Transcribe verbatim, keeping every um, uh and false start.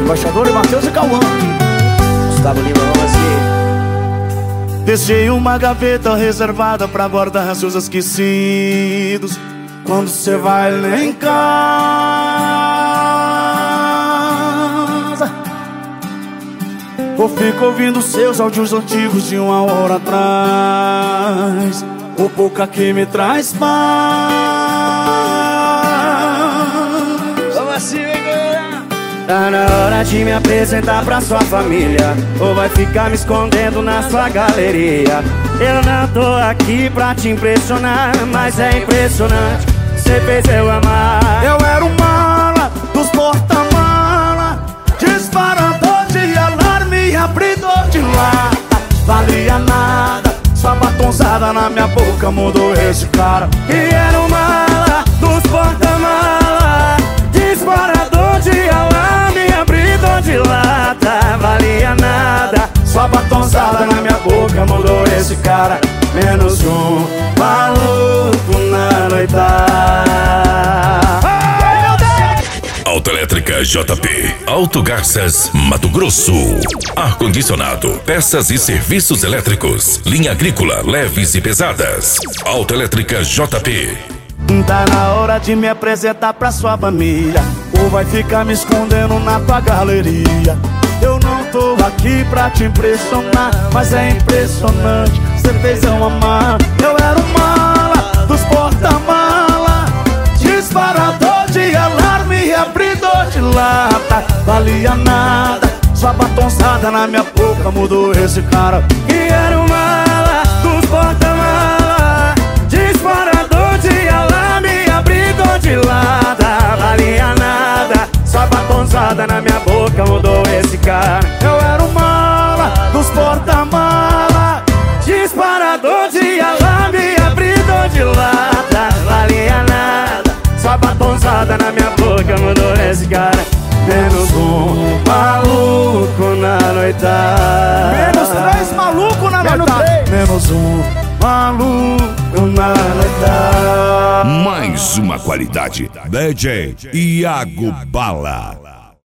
Embaixador e Matheus e Cauã. Gustavo Lima, vamos assim. Deixei uma gaveta reservada pra guardar seus esquecidos. Quando cê vai lá em casa, ou fico ouvindo seus áudios antigos de uma hora atrás. O pouca que me traz paz. Vamos assim, galera. Tá na hora de me apresentar pra sua família, ou vai ficar me escondendo na sua galeria. Eu não tô aqui pra te impressionar, mas é impressionante, cê fez eu amar. Eu era o mala dos porta-mala, disparador de alarme, abridor de lata. Valia nada, sua batonzada na minha boca mudou esse cara. E era o mala dos porta-mala, disparador de alarme, abridor de lata. Valia nada, sua batonzada na minha boca mudou esse cara. Menos um maluco na noitada. Autoelétrica J P, Auto Garças, Mato Grosso. Ar-condicionado, peças e serviços elétricos, linha agrícola, leves e pesadas. Autoelétrica J P. Tá na hora de me apresentar pra sua família, ou vai ficar me escondendo na tua galeria. Eu não tô aqui pra te impressionar, mas é impressionante, cê fez eu amar. Eu era o mala dos porta-mala, disparador de alarme, abridor de lata. Valia nada, sua batonzada na minha boca mudou esse cara. E era o mala dos porta-mala, disparador de alarme, abridor de lata. Valia nada, sua batonzada na minha boca mudou esse cara. Eu era o mala dos porta-mala, disparador de alarme, abridor de lata. Valia nada, sua batonzada na minha boca mudou esse cara. Menos um maluco na noitada. Menos três maluco na noitada. Menos um maluco na noitada. Mais uma qualidade. D J Iago Bala.